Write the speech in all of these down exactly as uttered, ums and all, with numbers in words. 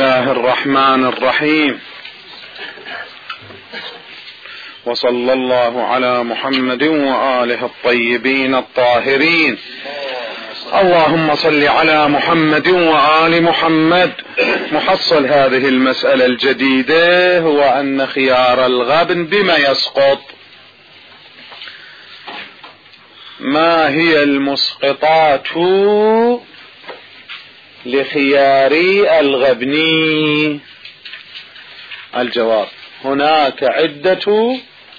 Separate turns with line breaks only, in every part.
الله الرحمن الرحيم، وصلى الله على محمد وآله الطيبين الطاهرين. اللهم صل على محمد وآل محمد. محصل هذه المسألة الجديدة هو أن خيار الغبن بما يسقط. ما هي المسقطات لخيار الغبن؟ الجواب: هناك عدة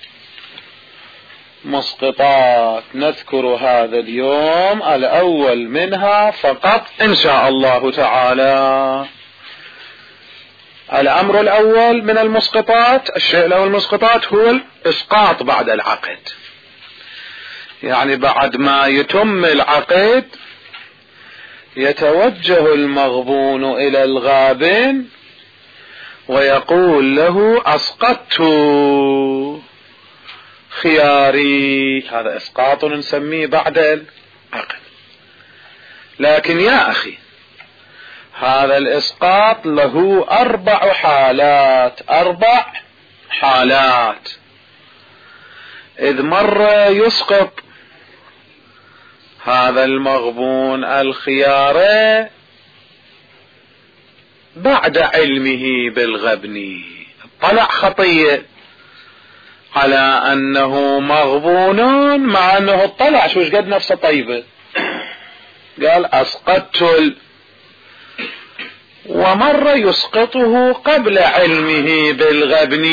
مسقطات نذكر هذا اليوم الأول منها فقط إن شاء الله تعالى. الأمر الأول من المسقطات، الشيء الأول المسقطات هو الإسقاط بعد العقد، يعني بعد ما يتم العقد يتوجه المغبون إلى الغابن ويقول له: أسقطت خياري. هذا إسقاط نسميه بعد العقد. لكن يا أخي، هذا الإسقاط له أربع حالات أربع حالات إذ مرة يسقط هذا المغبون الخيار بعد علمه بالغبن، طلع خطية على أنه مغبون مع أنه اطلع شو قد نفسه طيبة، قال أسقطت. ومرة يسقطه قبل علمه بالغبن،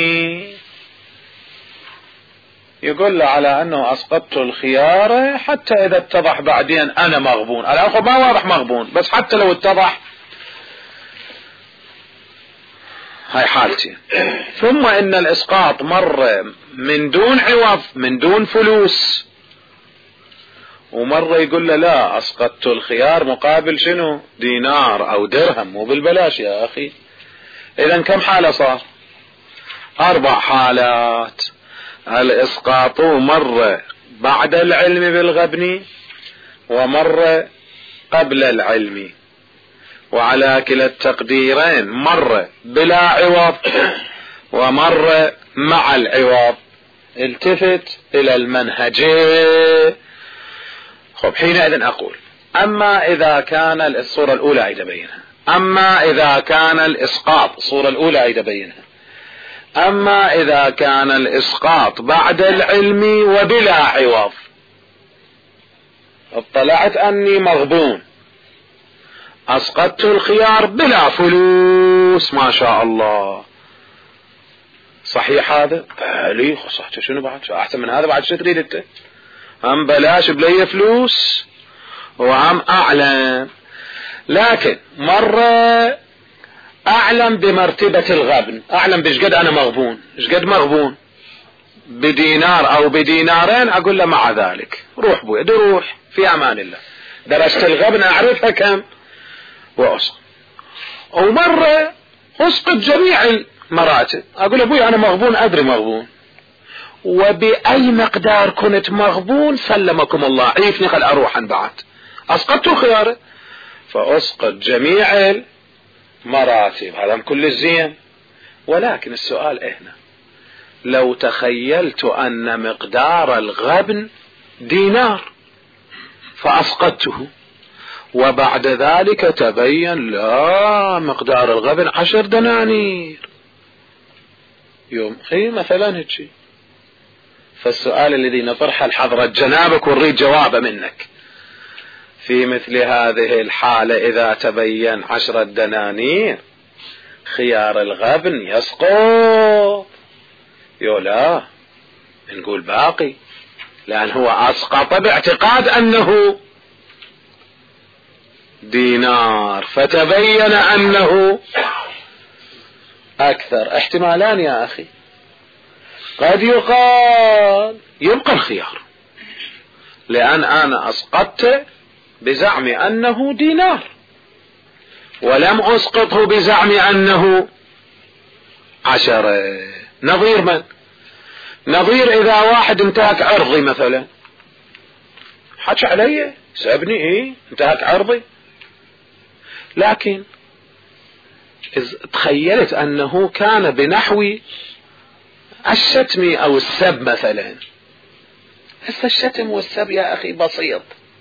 يقول له على أنه أسقطت الخيار حتى إذا اتضح بعدين أنا مغبون. الآخر ما واضح مغبون، بس حتى لو اتضح هاي حالتي. ثم إن الإسقاط مرة من دون عوض، من دون فلوس، ومرة يقول له لا، أسقطت الخيار مقابل شنو؟ دينار أو درهم، مو بالبلاش يا أخي. إذن كم حالة صار؟ أربع حالات. الإسقاط مرة بعد العلم بالغبن، ومرة قبل العلم، وعلى كلا التقديرين مرة بلا عوض ومرة مع العوض. التفت إلى المنهجين. خب، حينئذ أقول: أما إذا كان الصورة الأولى عيد بينها، أما إذا كان الإسقاط، الصورة الأولى عيد بينها، أما إذا كان الإسقاط بعد العلم وبلا عوض، اطلعت أني مغبون، أسقطت الخيار بلا فلوس، ما شاء الله، صحيح هذا؟ بالي صحته. شنو بعد؟ شو أحسن من هذا؟ بعد شو تريد أنت؟ هم بلاش بلي فلوس وهم أعلم. لكن مرة أعلم بمرتبة الغبن، أعلم بشقد أنا مغبون، شقد مغبون بدينار أو بدينارين، أقول له مع ذلك روح بوي، روح في أمان الله، درجة الغبن أعرفها كم وأسقط. ومرة أسقط جميع المراتب، أقول أبوي أنا مغبون، أدري مغبون، وبأي مقدار كنت مغبون سلمكم الله، عيفني خل أروح بعد، أسقطت خياره، فأسقط جميع المراتب. هذا كل الزين. ولكن السؤال هنا: لو تخيلت أن مقدار الغبن دينار فأسقطته، وبعد ذلك تبين لا، مقدار الغبن عشر دنانير يوم خي مثلا هيك. فالسؤال الذي نطرحه لحضرة جنابك ونريد جوابه منك: في مثل هذه الحالة إذا تبين عشرة دنانير خيار الغبن يسقط؟ يولا نقول باقي، لأن هو أسقط باعتقاد أنه دينار، فتبين أنه أكثر. احتمالان يا أخي، قد يقال يبقى الخيار، لأن أنا أسقطت بزعم أنه دينار ولم أسقطه بزعم أنه عشرة. نظير من؟ نظير إذا واحد انتهك عرضي مثلا، حكى علي سأبني، إيه انتهك عرضي، لكن تخيلت أنه كان بنحو الشتم أو السب مثلا. هسه الشتم والسب يا أخي بسيط،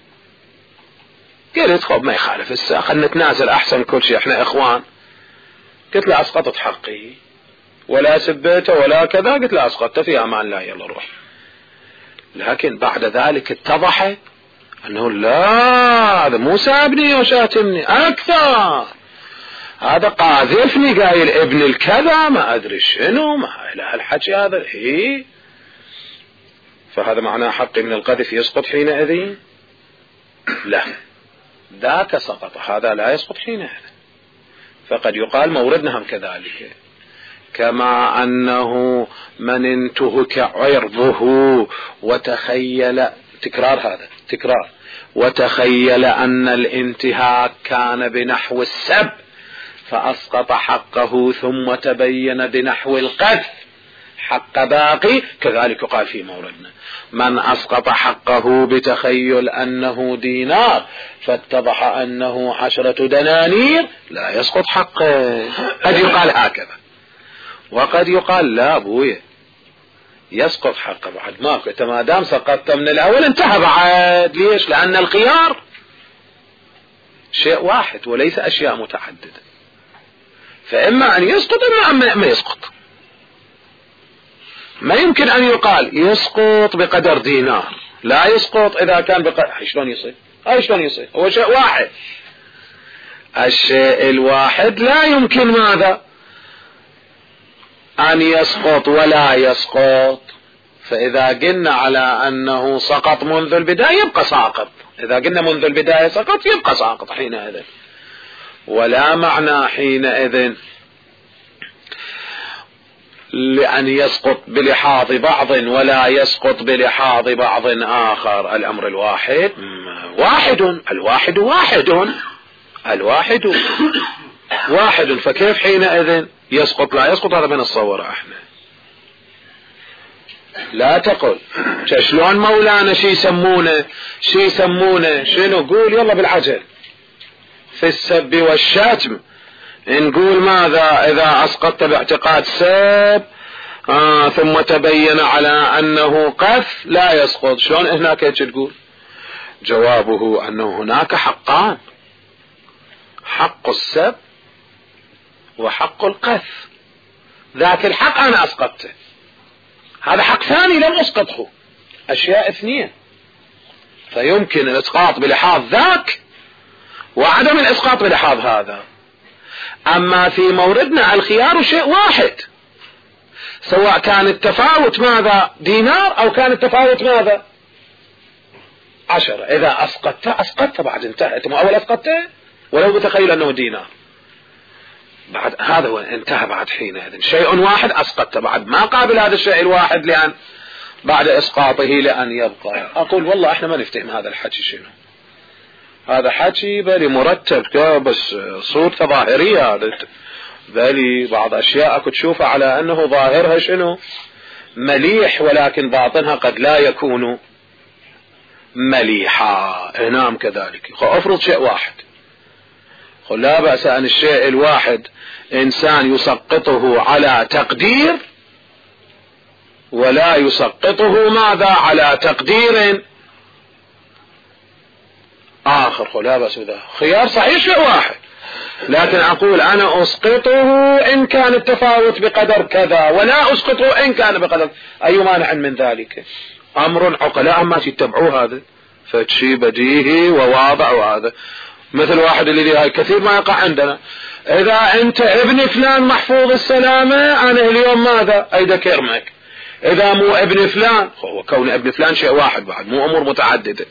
قلت خب ما يخالف هسه خلنا نتنازل أحسن كل شيء احنا إخوان. قلت له أسقطت حقي ولا سبيته ولا كذا، قلت له أسقطته في أمان الله يلا روح. لكن بعد ذلك اتضح أنه لا، هذا مو سابني وشاتمني أكثر، هذا قاذفني قايل ابن الكذا ما أدري شنو ما إلى الحكي هذا. هي فهذا معناه حقي من القذف يسقط حينئذ؟ لا، ذاك سقط، هذا لا يسقط حينئذ. فقد يقال موردنا هم كذلك، كما أنه من انتهك عرضه وتخيل، تكرار هذا تكرار، وتخيل أن الانتهاك كان بنحو السب فأسقط حقه ثم تبين بنحو القذف حق باقي، كذلك يقال في موردنا من أسقط حقه بتخيل أنه دينار فاتضح أنه عشرة دنانير لا يسقط حقه. قد يقال هكذا، وقد يقال لا أبويا يسقط حقه بعد ماكو، انت ما دام سقطت من الأول انتهى بعد. ليش؟ لأن الخيار شيء واحد وليس أشياء متعددة، فإما أن يسقط إما ما يسقط. ما يمكن أن يقال يسقط بقدر دينار، لا يسقط إذا كان بقدر. شلون يصير؟ أي شلون يصير؟ هو شيء واحد، الشيء الواحد لا يمكن ماذا أن يسقط ولا يسقط. فإذا قلنا على أنه سقط منذ البداية يبقى ساقط، إذا قلنا منذ البداية سقط يبقى ساقط حينئذ. ولا معنى حينئذ لأن يسقط بلحاظ بعض ولا يسقط بلحاظ بعض آخر. الأمر الواحد واحد، الواحد واحد، الواحد واحد، فكيف حينئذ يسقط لا يسقط؟ هذا بنتصوره احنا. لا تقل شلون مولانا شي يسمونه شي يسمونه شنو؟ قول يلا بالعجل في السب والشتم نقول ماذا؟ إذا أسقطت باعتقاد سب آه ثم تبين على أنه قذف لا يسقط. شلون هناك تقول؟ جوابه أنه هناك حقان، حق السب وحق القذف. ذاك الحق أنا أسقطته، هذا حق ثاني لم أسقطه، أشياء اثنين، فيمكن الإسقاط بلحاظ ذاك وعدم الإسقاط بلحاظ هذا. أما في موردنا الخيار شيء واحد، سواء كان التفاوت ماذا دينار أو كان التفاوت ماذا عشرة. إذا أسقطت أسقطت بعد انتهت، مو أول أسقطته ولو بتخيل أنه دينار، بعد هذا هو انتهى بعد حينئذ شيء واحد أسقطت بعد ما قابل هذا الشيء الواحد لأن بعد إسقاطه لأن يبقى. أقول والله احنا ما نفتهم هذا الحكي شنو، هذا حكي بالي مرتب بس صورته ظاهرية، بالي بعض أشياء كنت تشوفها على أنه ظاهرها شنو مليح ولكن باطنها قد لا يكون مليحا. نعم كذلك. أفرض شيء واحد، لا بأس أن الشيء الواحد إنسان يسقطه على تقدير ولا يسقطه ماذا على تقدير آخر، لا بأس بذلك. خيار صحيح شيء واحد، لكن أقول أنا أسقطه إن كان التفاوت بقدر كذا ولا أسقطه إن كان بقدر. أي مانع من ذلك؟ أمر عقلاء ما تتبعوه هذا، فشي بديهي وواضع. وهذا مثل واحد اللي هاي كثير ما يقع عندنا، إذا أنت ابن فلان محفوظ السلامة أنا اليوم ماذا أيدا كرمك، إذا مو ابن فلان. هو كون ابن فلان شيء واحد بعد، مو أمور متعددة.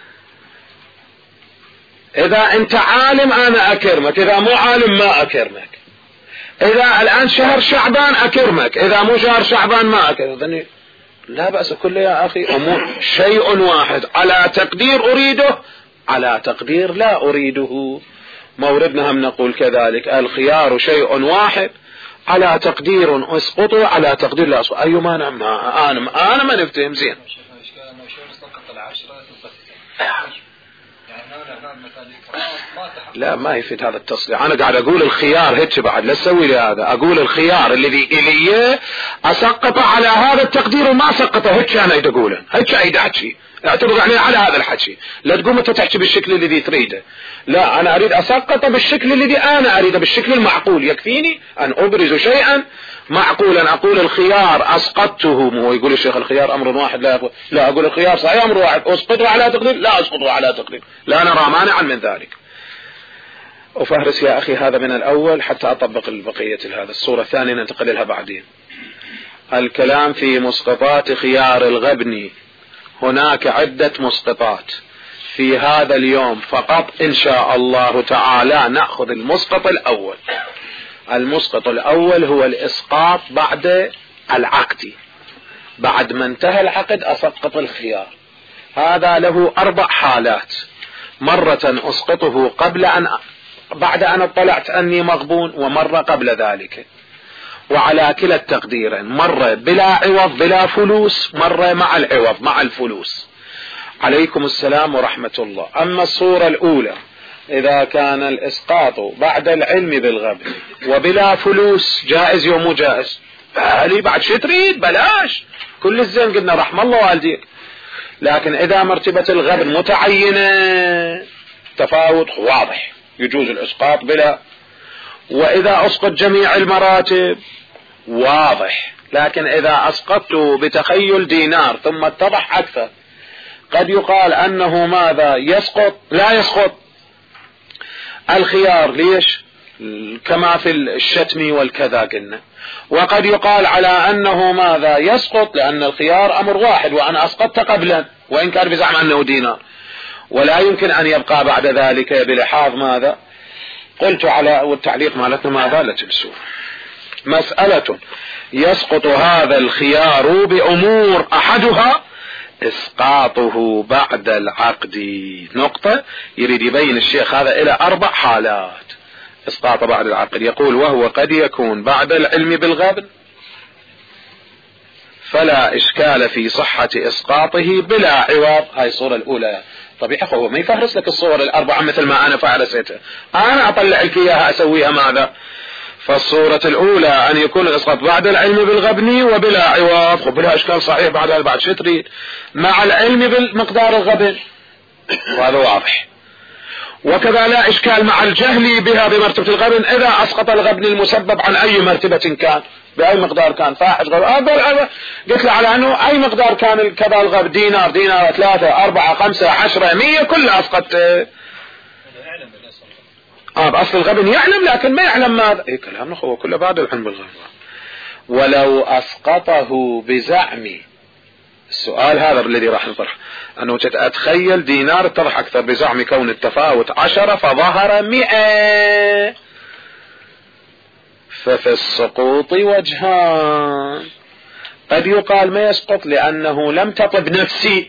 إذا أنت عالم أنا أكرمك، إذا مو عالم ما أكرمك. إذا الآن شهر شعبان أكرمك، إذا مو شهر شعبان ما أكرمك. لا بأس كله يا أخي، أمور شيء واحد على تقدير أريده على تقدير لا أريده. موردنا هم نقول كذلك، الخيار شيء واحد على تقدير أسقطه على تقدير لا أسقطه. أي مانع؟ ما أنا أنا ما نفتهم زين.
يعني
لا ما يفيد هذا التصريح. انا قاعد اقول الخيار هيك بعد، لا تسوي لي هذا. اقول الخيار الذي الي اسقطه على هذا التقدير وما اسقطه، هيك انا اريد اقوله، هيك اريد احكي. اعتبر يعني على هذا الحكي، لا تقوم انت تحكي بالشكل الذي تريده. لا، انا اريد اسقطه بالشكل الذي انا اريده، بالشكل المعقول. يكفيني ان ابرز شيئا معقولا. اقول الخيار اسقطته، هو يقول الشيخ الخيار امر واحد لا يقول. لا، اقول الخيار صحيح امر واحد، اسقطه على تقدير، لا اسقطه على تقدير، لا نرى مانعا من ذلك. وفهرس يا اخي هذا من الاول حتى اطبق البقية هذا. الصورة الثانية ننتقل لها بعدين. الكلام في مسقطات خيار الغبني. هناك عدة مسقطات في هذا اليوم فقط إن شاء الله تعالى نأخذ المسقط الأول. المسقط الأول هو الإسقاط بعد العقد، بعد ما انتهى العقد أسقط الخيار. هذا له أربع حالات. مرة أسقطه قبل أن بعد أن اطلعت أني مغبون، ومرة قبل ذلك، وعلى كلا التقديرين، مرة بلا عوض بلا فلوس، مرة مع العوض مع الفلوس. عليكم السلام ورحمة الله. أما الصورة الأولى إذا كان الإسقاط بعد العلم بالغبن وبلا فلوس، جائز يوم مو جائز؟ بالي بعد شو تريد؟ بلاش كل الزين، قلنا رحم الله والديك. لكن إذا مرتبة الغبن متعينة تفاوت واضح، يجوز الإسقاط بلا. وإذا أسقط جميع المراتب واضح. لكن إذا أسقطت بتخيل دينار ثم اتضح أكثر، قد يقال أنه ماذا يسقط لا يسقط الخيار. ليش؟ كما في الشتم والكذا قلنا. وقد يقال على أنه ماذا يسقط لأن الخيار أمر واحد وأنا أسقطت قبلا، وإن كان بزعم أنه دينار، ولا يمكن أن يبقى بعد ذلك بلحاظ ماذا قلت على. والتعليق مالتنا ما زالت السورة. مسألة يسقط هذا الخيار بأمور أحدها إسقاطه بعد العقد. نقطة يريد يبين الشيخ هذا إلى أربع حالات إسقاط بعد العقد. يقول وهو قد يكون بعد العلم بالغبن، فلا إشكال في صحة إسقاطه بلا عوض. هاي الصورة الأولى. طبيعي هو ما يفهرس لك الصور الأربعة مثل ما أنا فهرستها، أنا أطلع لك إياها أسويها ماذا. فالصورة الأولى أن يكون الإسقاط بعد العلم بالغبن وبلا عوض. خب بلا إشكال صحيح بعد هذا بعد شو تريد؟ مع العلم بالمقدار الغبن، وهذا واضح. وكذا لا إشكال مع الجهل بها بمرتبة الغبن إذا أسقط الغبن المسبب عن أي مرتبة كان، بأي مقدار كان. فاحش غبن قلت له على أنه أي مقدار كان كذا الغبن، دينار دينار ثلاثة أربعة خمسة عشرة مية كلها أسقط. آه بأصل الغبن يعلم لكن ما يعلم ماذا. إيه كلامنا هو كله بعد العلم بالغبن. ولو أسقطه بزعم، السؤال هذا الذي راح نطرح، أنه أتخيل دينار اتضح أكثر بزعم كون التفاوت عشرة فظهر مئة، ففي السقوط وجهان. قد يقال ما يسقط لأنه لم تطب نفسي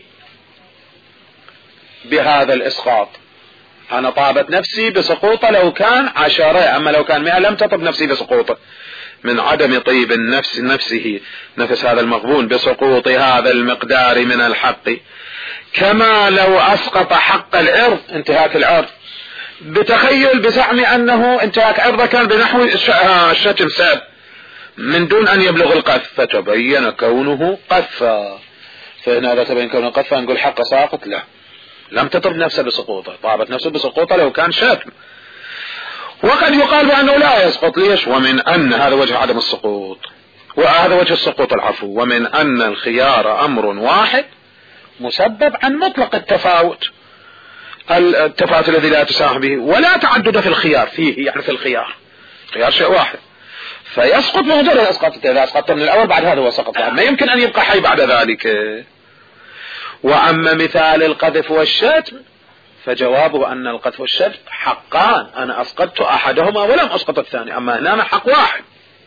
بهذا الإسقاط. أنا طابت نفسي بسقوطه لو كان عشرة، أما لو كان مئة لم تطب نفسي بسقوطه، من عدم طيب النفس نفسه نفس هذا المغبون بسقوط هذا المقدار من الحق. كما لو أسقط حق العرض، انتهاك العرض، بتخيل بزعم أنه انتهاك عرضه كان بنحو الشتم ساب من دون أن يبلغ القذف، فتبين كونه قذفا. فهنا إذا تبين كونه قذفا نقول حق ساقط؟ لا، لم تطب نفسه بسقوطه، طابت نفسه بسقوطه لو كان شتم. وقد يقال بأنه لا يسقط. ليش؟ ومن أن هذا وجه عدم السقوط، وهذا وجه السقوط العفو. ومن أن الخيار أمر واحد مسبب عن مطلق التفاوت، التفاوت الذي لا تسامح به، ولا تعدد في الخيار فيه، يعني في الخيار خيار شيء واحد، فيسقط بمجرد اسقاط. اذا اسقطت من الاول بعد هذا هو سقط، ما يمكن ان يبقى حي بعد ذلك. واما مثال القذف والشتم فجوابه ان القذف والشتم حقان، انا اسقطت احدهما ولم اسقط الثاني، اما هنا حق واحد.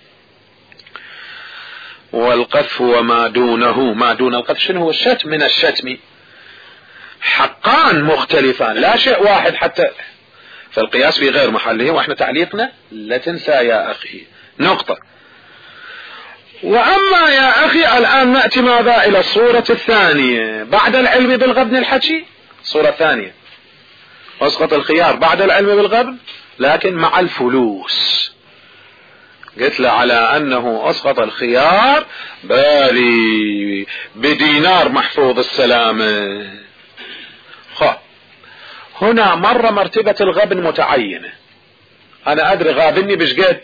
والقذف وما دونه، ما دون القذف شنو هو؟ الشتم من الشتم، حقان مختلفان لا شيء واحد. حتى فالقياس في غير محله، واحنا تعليقنا لا تنسى يا اخي نقطة. واما يا اخي الان نأتي ماذا الى الصورة الثانية بعد العلم بالغبن الحكي. الصورة الثانية أسقط الخيار بعد العلم بالغبن لكن مع الفلوس. قلت له على أنه أسقط الخيار بالي بدينار محفوظ السلامة. خو هنا مرة مرتبة الغبن متعينة. أنا أدري غابني بشقد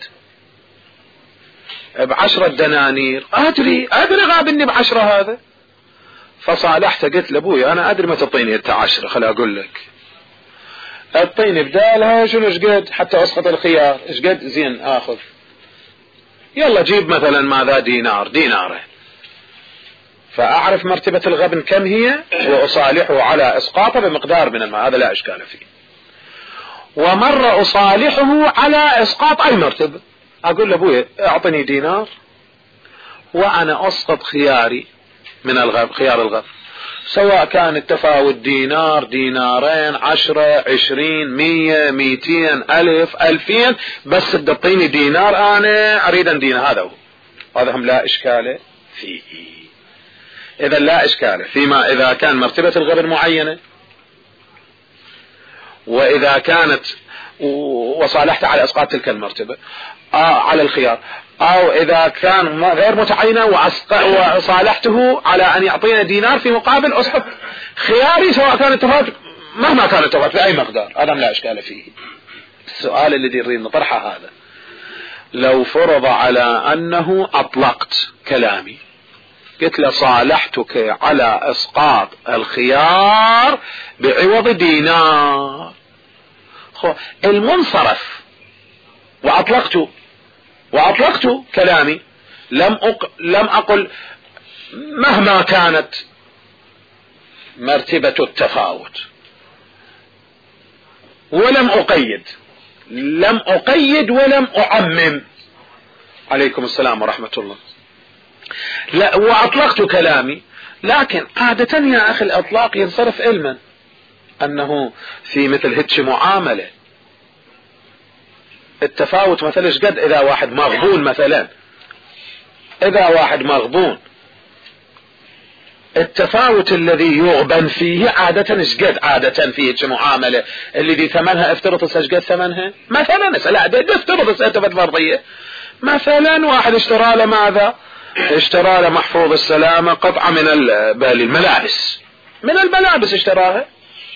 بعشرة دنانير، أدري أدري غابني بعشرة هذا، فصالحت قلت لأبوي أنا أدري ما تعطيني أنت عشرة، خلي أقول لك أعطيني بدالها شنو شقد حتى أسقط الخيار، شقد زين آخذ، يلا جيب مثلا ماذا دينار ديناره، فأعرف مرتبة الغبن كم هي وأصالحه على إسقاطه بمقدار من المال، هذا لا إشكال فيه. ومرة أصالحه على إسقاط أي مرتبة، أقول لأبوي أعطني دينار وأنا أسقط خياري من الغبن، خيار الغبن، سواء كان التفاوت دينار دينارين عشرة عشرين مية ميتين ألف ألفين، بس تدطيني دينار أنا أريد أن دين، هذا هو، هذا هم لا إشكال فيه. إذا لا إشكال فيما إذا كان مرتبة الغبن معينة، وإذا كانت وصالحت على إسقاط تلك المرتبة آه على الخيار، أو إذا كان غير متعينة وصالحته على أن يعطينا دينار في مقابل أسقط خياري سواء كان التفاوت مهما كان التفاوت بأي مقدار، هذا لا إشكال فيه. السؤال الذي نريد نطرحه هذا، لو فرض على أنه أطلقت كلامي قلت له صالحتك على إسقاط الخيار بعوض دينار، المنصرف وأطلقت وأطلقت كلامي، لم أق... لم أقل مهما كانت مرتبة التفاوت، ولم أقيد لم أقيد ولم أعمم. عليكم السلام ورحمة الله. لا، وأطلقت كلامي، لكن عادة يا أخي الأطلاق ينصرف علما أنه في مثل هتش معاملة التفاوت مثلا شقد، إذا واحد مغبون مثلا إذا واحد مغبون التفاوت الذي يغبن فيه عادة شقد، عادة فيه هتش معاملة اللي دي ثمنها افترض شقد ثمنها مثلا، لا ده افترض سأتفت فرضية، مثلا واحد اشترى له ماذا، اشترى له محفوظ السلامة قطعة من الملابس، من الملابس اشتراها،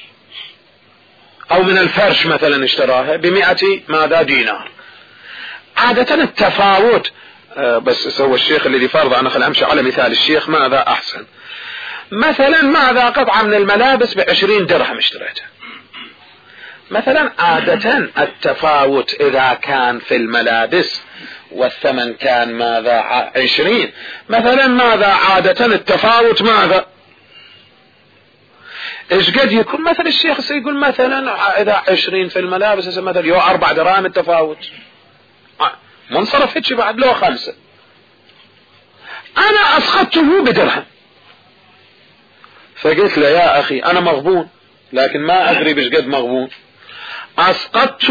او من الفرش مثلا اشتراها بمئة ماذا دينار. عادة التفاوت آه بس سوى الشيخ الذي فرض، انا خل امشي على مثال الشيخ ماذا احسن، مثلا ماذا قطعة من الملابس بعشرين درهم اشتريتها مثلا، عادة التفاوت اذا كان في الملابس والثمن كان ماذا عشرين مثلا، ماذا عادة التفاوت ماذا ايش قد يكون، مثلا الشيخ سيقول مثلا اذا عشرين في الملابس مثلا يو اربع دراهم التفاوت، منصرف هيك بعد لو خمسة، انا اسقطته بدرهم، فقلت له يا اخي انا مغبون لكن ما ادري بش قد مغبون، اسقطت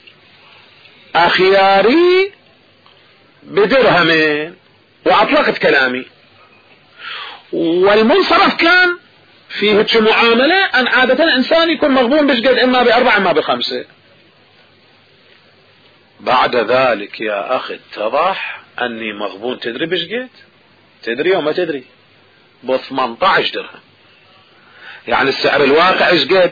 اخياري بدرهمين واطلقت كلامي، والمنصرف كان فيه هيك معاملة ان عادة الانسان يكون مغبون بش قد، اما باربعة اما بخمسة. بعد ذلك يا اخي اتضح اني مغبون، تدري بش قد؟ تدري او ما تدري؟ ب ثمانية عشر درهم، يعني السعر الواقع ايش قد؟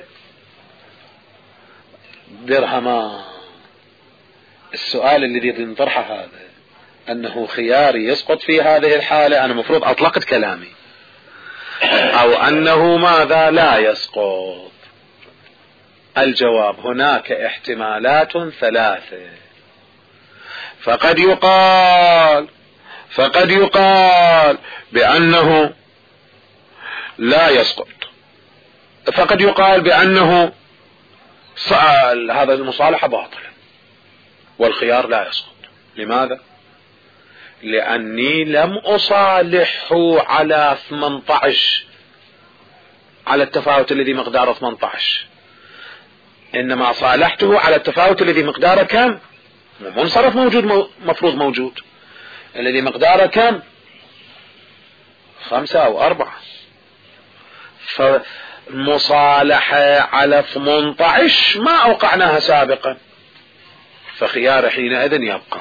درهمان. السؤال الذي نطرحه هذا انه خياري يسقط في هذه الحالة، انا مفروض اطلقت كلامي، او انه ماذا لا يسقط. الجواب هناك احتمالات ثلاثة، فقد يقال فقد يقال بانه لا يسقط، فقد يقال بانه هذا المصالحة باطلة والخيار لا يسقط. لماذا؟ لأني لم أصالحه على ثمانية عشر، على التفاوت الذي مقداره ثمانية عشر، إنما صالحته على التفاوت الذي مقداره كم؟ منصرف موجود، مفروض موجود، الذي مقداره كم؟ خمسة أو أربعة. المصالحة على ثمانية عشر ما أوقعناها سابقا، فخيار حينئذ يبقى.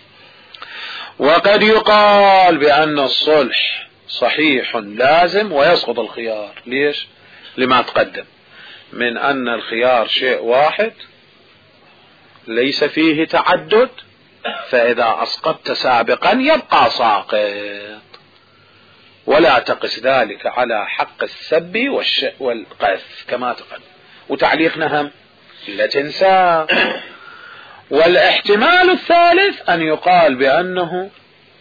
وقد يقال بأن الصلح صحيح لازم ويسقط الخيار. ليش؟ لما تقدم من أن الخيار شيء واحد ليس فيه تعدد، فإذا أسقطت سابقا يبقى ساقط، ولا تقس ذلك على حق السب والقذف كما تقدم. وتعليقنا هم لا تنسى. والاحتمال الثالث أن يقال بأنه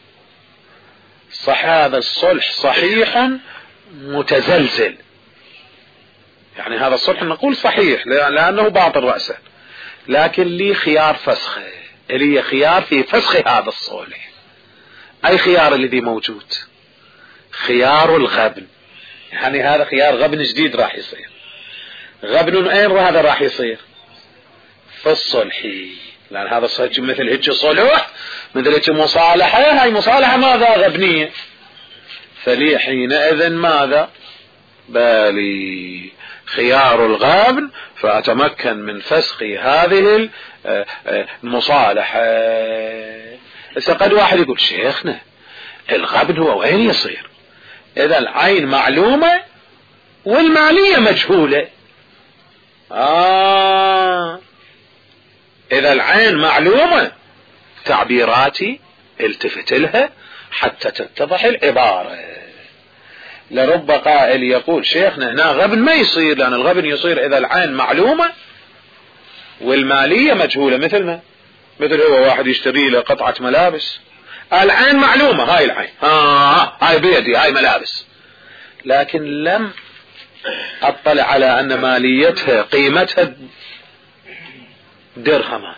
صح هذا الصلح صحيح متزلزل، يعني هذا الصلح نقول صحيح لأنه باطل رأسا، لكن لي خيار فسخه، لي خيار في فسخ هذا الصلح. أي خيار الذي موجود؟ خيار الغبن، يعني هذا خيار غبن جديد راح يصير. غبن أين هذا راح يصير؟ في الصلح، لأن هذا الصلح مثل هيك صلح مثل هيك مصالحة، هاي مصالحة ماذا؟ غبنية. فلي حينئذ ماذا؟ بالي خيار الغبن، فأتمكن من فسخ هذه المصالحة. إذا قد واحد يقول شيخنا الغبن هو وين يصير؟ إذا العين معلومة والمالية مجهولة. آه إذا العين معلومة تعبيراتي التفت لها حتى تتضح العبارة. لرب قائل يقول شيخنا هنا غبن ما يصير، لأن الغبن يصير إذا العين معلومة والمالية مجهولة. مثل ما مثل هو واحد يشتري له قطعة ملابس، العين معلومة هاي العين، ها هاي بيدي هاي ملابس، لكن لم أطلع على أن ماليتها قيمتها درهمان،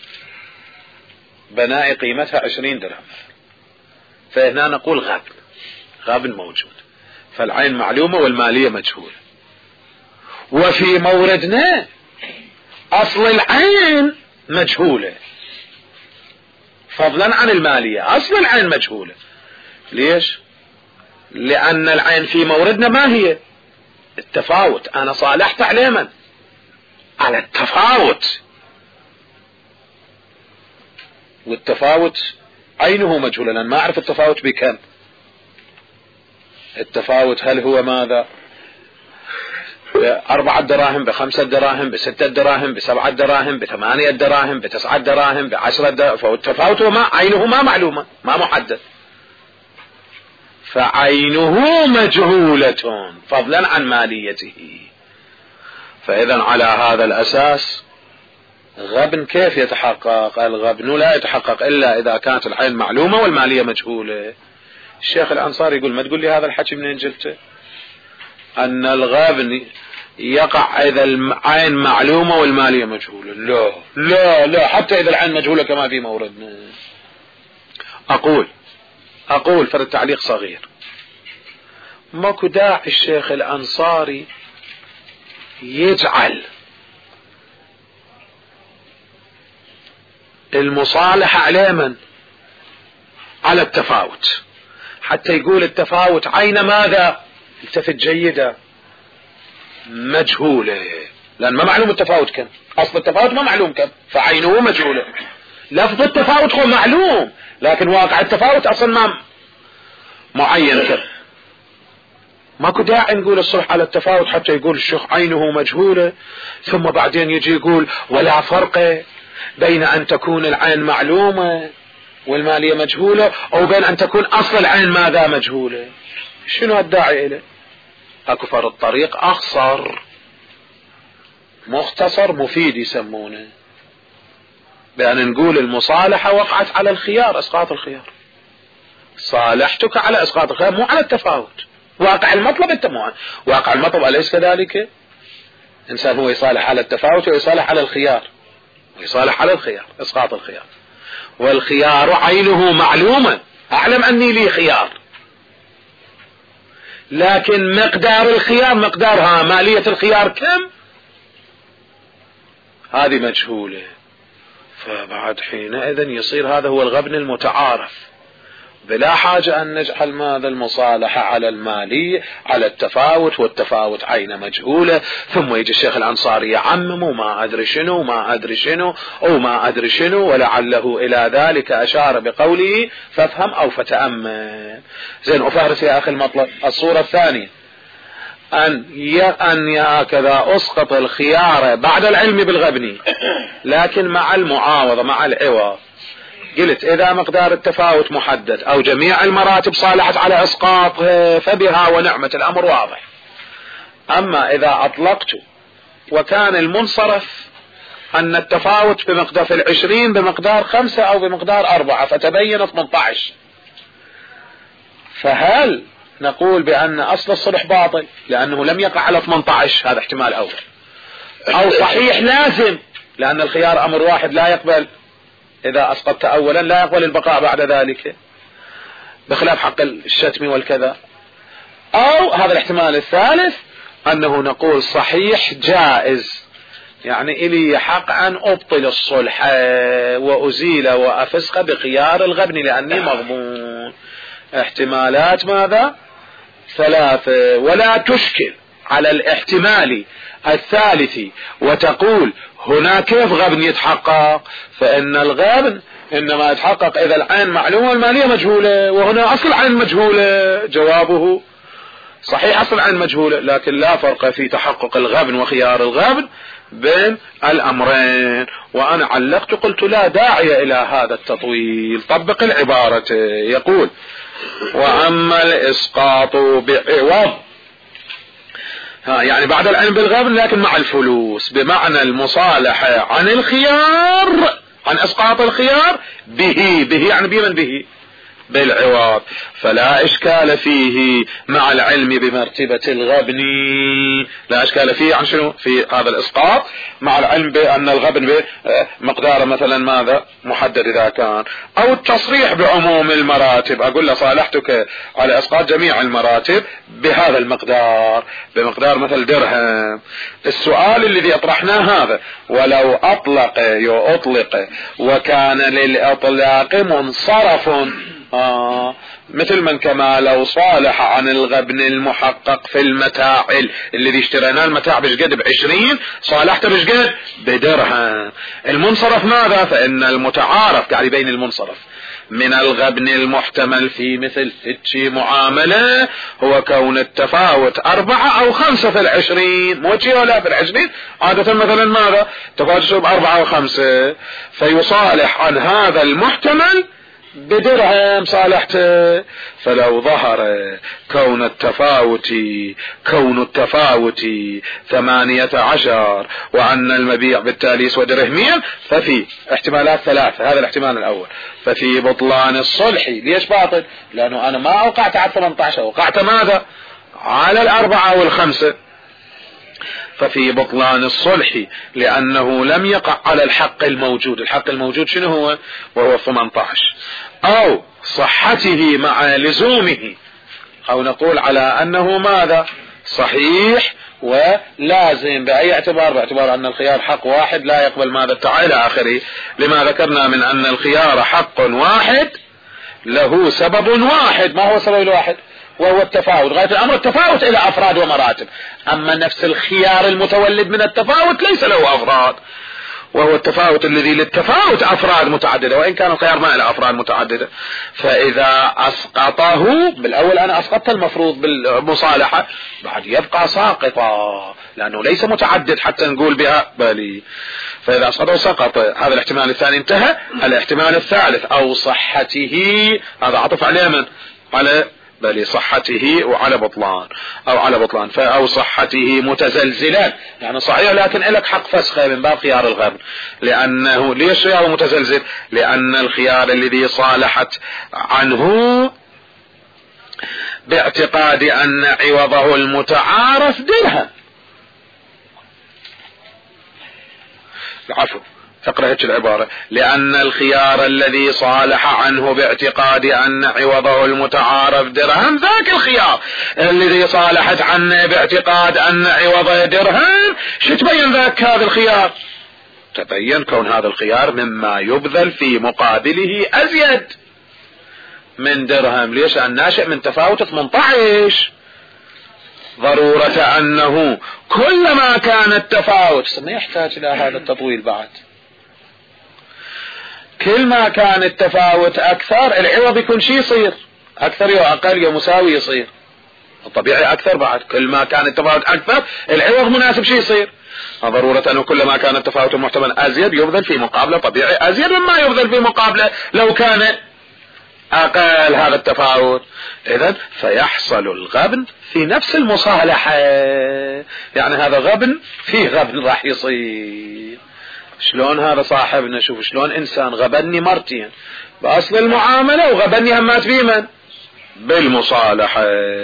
بناء قيمتها عشرين درهم، فهنا نقول غبن، غبن موجود، فالعين معلومة والمالية مجهولة. وفي موردنا أصل العين مجهولة فضلا عن المالية، أصل العين مجهولة. ليش؟ لأن العين في موردنا ما هي؟ التفاوت. أنا صالحت على من؟ على التفاوت، والتفاوت عينه مجهولة، لأن ما أعرف التفاوت بكم. التفاوت هل هو ماذا؟ بأربعة دراهم، بخمسة دراهم، بستة دراهم، بسبعة دراهم، بثمانية دراهم، بتسعة دراهم، بعشرة دراهم. فالتفاوت ما عينه ما معلومة، ما محدد، فعينه مجهولة فضلا عن ماليته. فإذا على هذا الأساس غبن كيف يتحقق؟ الغبن لا يتحقق إلا إذا كانت العين معلومة والمالية مجهولة. الشيخ الأنصاري يقول ما تقول لي هذا الحكي منين جبته؟ أن الغبن يقع إذا العين معلومة والمالية مجهولة. لا لا لا، حتى إذا العين مجهولة كما في موردنا. أقول أقول فرد تعليق صغير، ماكو داعي الشيخ الأنصاري يجعل المصالحة على من؟ على التفاوت، حتى يقول التفاوت عين ماذا؟ التفت جيدا، مجهولة، لأن ما معلوم التفاوت كم، أصل التفاوت ما معلوم كم، فعينه مجهولة. لفظ التفاوت هو معلوم، لكن واقع التفاوت أصلا ما معين كم. ماكو داعي نقول الصلح على التفاوت حتى يقول الشيخ عينه مجهولة، ثم بعدين يجي يقول ولا فرق بين أن تكون العين معلومة والمالية مجهولة أو بين أن تكون أصل العين ماذا؟ مجهولة. شنو الداعي إليه؟ أكفر الطريق أخصر، مختصر مفيد يسمونه، بأن نقول المصالحة وقعت على الخيار، اسقاط الخيار، صالحتك على اسقاط الخيار مو على التفاوت. واقع المطلب انت مو واقع المطلب أليس كذلك؟ إنسان هو يصالح على التفاوت ويصالح على الخيار، ويصالح على الخيار اسقاط الخيار، والخيار عينه معلومة، أعلم أني لي خيار، لكن مقدار الخيار مقدارها مالية الخيار كم؟ هذه مجهولة. فبعد حينئذ يصير هذا هو الغبن المتعارف، بلا حاجة أن نجعل ماذا المصالحة على المالية على التفاوت، والتفاوت عين مجهولة، ثم يجي الشيخ الأنصاري يعمم وما أدري شنو وما أدري شنو وما أدري شنو، ولعله إلى ذلك أشار بقوله فافهم أو فتأمل. زين، وفهرس يا أخي المطلب. الصورة الثانية أن أن هكذا أسقط الخيار بعد العلم بالغبن لكن مع المعاوضة مع العوض. قلت إذا مقدار التفاوت محدد أو جميع المراتب صالحت على إسقاط فبها ونعمة، الأمر واضح. أما إذا أطلقت وكان المنصرف أن التفاوت بمقدار في العشرين بمقدار خمسة أو بمقدار أربعة فتبين ثمانية عشر، فهل نقول بأن أصل الصلح باطل لأنه لم يقع على ثمانية عشر؟ هذا احتمال أول. أو صحيح لازم لأن الخيار أمر واحد لا يقبل، إذا أسقطت أولا لا يقبل البقاء بعد ذلك، بخلاف حق الشتم والكذا. أو هذا الاحتمال الثالث أنه نقول صحيح جائز، يعني إلي حق أن أبطل الصلح وأزيل وأفسق بخيار الغبن لأني مغبون. احتمالات ماذا؟ ثلاثة. ولا تشكل على الاحتمال الثالث وتقول هنا كيف غبن يتحقق؟ فإن الغبن إنما يتحقق إذا العين معلومة والمالية مجهولة، وهنا أصل العين مجهولة. جوابه صحيح أصل العين مجهولة، لكن لا فرق في تحقق الغبن وخيار الغبن بين الأمرين. وأنا علقت قلت لا داعي إلى هذا التطويل، طبق العبارة. يقول وأما الإسقاط بعوض، ها يعني بعد العلم بالغبن لكن مع الفلوس، بمعنى المصالحة عن الخيار عن إسقاط الخيار به به يعني بمن به بالعوض، فلا إشكال فيه مع العلم بمرتبة الغبن. لا إشكال فيه عن شنو؟ في هذا الإسقاط مع العلم بأن الغبن بمقدار مثلا ماذا محدد إذا كان، أو التصريح بعموم المراتب. أقول له صالحتك على إسقاط جميع المراتب بهذا المقدار، بمقدار مثل درهم. السؤال الذي أطرحناه هذا، ولو أطلق يطلق وكان للإطلاق منصرف، آه مثل من كما لو صالح عن الغبن المحقق في المتاع الذي اشتريناه، المتاع بشقد بعشرين، صالحته بشقد بدرهم. المنصرف ماذا؟ فإن المتعارف قاعد بين المنصرف من الغبن المحتمل في مثل هتشي معاملة هو كون التفاوت أربعة أو خمسة في العشرين، موجه ولا في العشرين عادة مثلا ماذا تفاوت بأربعة وخمسة، فيصالح عن هذا المحتمل بدرهم صالحته. فلو ظهر كون التفاوت كون التفاوت ثمانية عشر وأن المبيع بالتالي يسوى درهميا، ففي احتمالات ثلاثة. هذا الاحتمال الأول، ففي بطلان الصلح. ليش باطل؟ لأنه أنا ما أوقعت على ثمانية عشر، وقعت ماذا على الأربعة والخمسة. ففي بطلان الصلح لأنه لم يقع على الحق الموجود. الحق الموجود شنو هو؟ وهو ثمانية عشر. أو صحته مع لزومه، أو نقول على أنه ماذا صحيح ولازم. بأي اعتبار؟ باعتبار أن الخيار حق واحد لا يقبل ماذا التعالى إلى آخره، لما ذكرنا من أن الخيار حق واحد له سبب واحد. ما هو السبب الواحد؟ وهو التفاوت. غاية الأمر التفاوت إلى أفراد ومراتب، أما نفس الخيار المتولد من التفاوت ليس له أفراد، وهو التفاوت الذي للتفاوت أفراد متعددة، وإن كان الخيار ما إلى أفراد متعددة. فإذا أسقطه بالأول، أنا أسقطت المفروض بالمصالحة، بعد يبقى ساقطا لأنه ليس متعدد حتى نقول بها بالي. فإذا أسقطه سقط. هذا الاحتمال الثاني انتهى. الاحتمال الثالث أو صحته، هذا عطف عليه من؟ على بل صحته وعلى بطلان، أو على بطلان. فأو صحته متزلزلا، يعني صحيح لكن لك حق فسخه من باب خيار الغبن. لأنه ليش خيار متزلزل؟ لأن الخيار الذي صالحت عنه باعتقاد أن عوضه المتعارف درهم. العفو، تقرأ هيك العبارة: لأن الخيار الذي صالح عنه باعتقاد أن عوضه المتعارف درهم، ذاك الخيار الذي صالحت عنه باعتقاد أن عوضه درهم، شو تبين ذاك هذا الخيار؟ تبين كون هذا الخيار مما يبذل في مقابله أزيد من درهم. ليش؟ الناشئ من تفاوت ثمانية عشر. ضرورة أنه كلما كان التفاوت ما يحتاج إلى هذا التطويل بعد، كل ما كان التفاوت أكثر العوض يكون شي يصير أكثر يا أقل يا مساوي يصير الطبيعي أكثر بعد. كل ما كان التفاوت أكثر العوض مناسب شي يصير. ضرورة أنه كلما كان التفاوت المحتمل أزيد يبذل في مقابله طبيعي أزيد مما يبذل في مقابله لو كان أقل هذا التفاوت. إذن فيحصل الغبن في نفس المصالحة، يعني هذا غبن فيه غبن راح يصير. شلون هذا صاحبنا؟ شوف شلون إنسان غبني مرتين بأصل المعاملة وغبني همات بيمن بالمصالحة.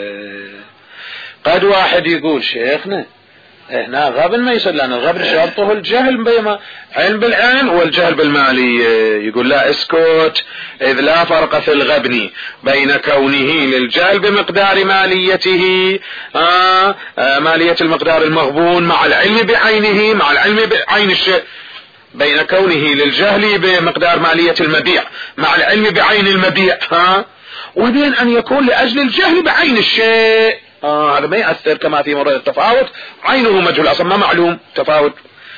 قد واحد يقول شيخنا هنا غبن ما يصير، لأن الغبن شرطه الجهل بما علم بالعين والجهل بالمالية. يقول لا اسكت، إذ لا فرق في الغبن بين كونه للجهل بمقدار ماليته آه آه مالية المقدار المغبون مع العلم بعينه، مع العلم بعين الشيء، بين كونه للجهل بمقدار مالية المبيع مع العلم بعين المبيع ها، وبين أن يكون لأجل الجهل بعين الشيء. آه هذا ما يأثر كما في مرة التفاوت عينه مجهول أصلا ما معلوم تفاوت.